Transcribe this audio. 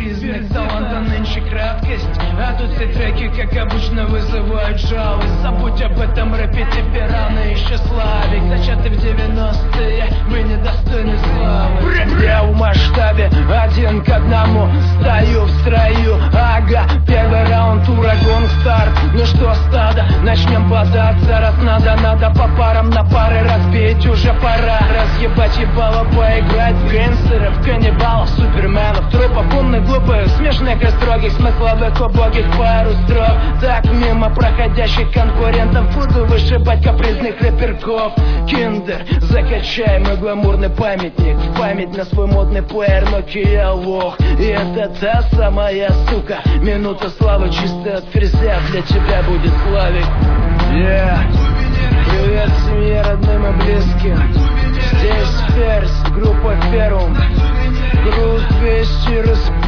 признак таланта нынче краткость. А тут все треки, как обычно, вызывают жалость. Забудь об этом рэпе, тебе рано еще славик. Зачаты в 90-е, вы недостойны славы. Я в масштабе 1 к 1, стою в строю. Ага, первый раунд, урагон, старт. Ну что, стадо, начнем бодаться. Раз надо по парам на пары разбить. Уже пора разъебать ебало, поиграть в гангстеров, каннибалов, суперменов, трупов, умных, глупых, смешных и строгих, смысловых, убогих, пару строк. Так мимо проходящих конкурентов буду вышибать капризных рэперков. Киндер, закачай мой гламурный памятник в память на свой модный плеер Nokia лох. И это та самая сука, минута славы чисто от ферзя для тебя будет Славик. Привет семье, родным и близким. Здесь Ферзь, группа Ферум, груз 200 респект.